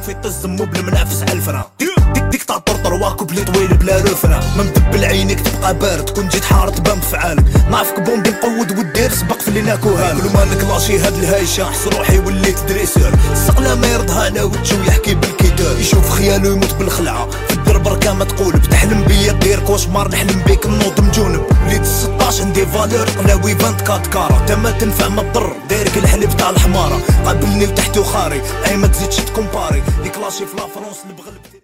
في طز مو بالمنافس على الفرا ديك تاع طرطر واكو بلي طويل بلا رفرة ما مدبل عينيك تبقى بارد كون جيت حار تبان بفعالك نعرفك بومبي نقود ودير سبق في اللي ناكوها كل ما نكلاشي هاد الهايشة حس روحي وليت دريسير السقلة ما يرضها انا وجهو يحكي بالكتاب يشوف خيالو يموت بالخلعة في الدرب بركا ما تقولب تحلم بيا دير كوشمار نحلم بيك نوض مجونب وليت 16 عندي فالور قلاوي 24 كارا تا ما تنفع ما تضر دايرك الحليب تاع الحمارة قابلني وتحتو خاري اي ما تزيدش تكومباري لي كلاشي في لا فرونس نبغى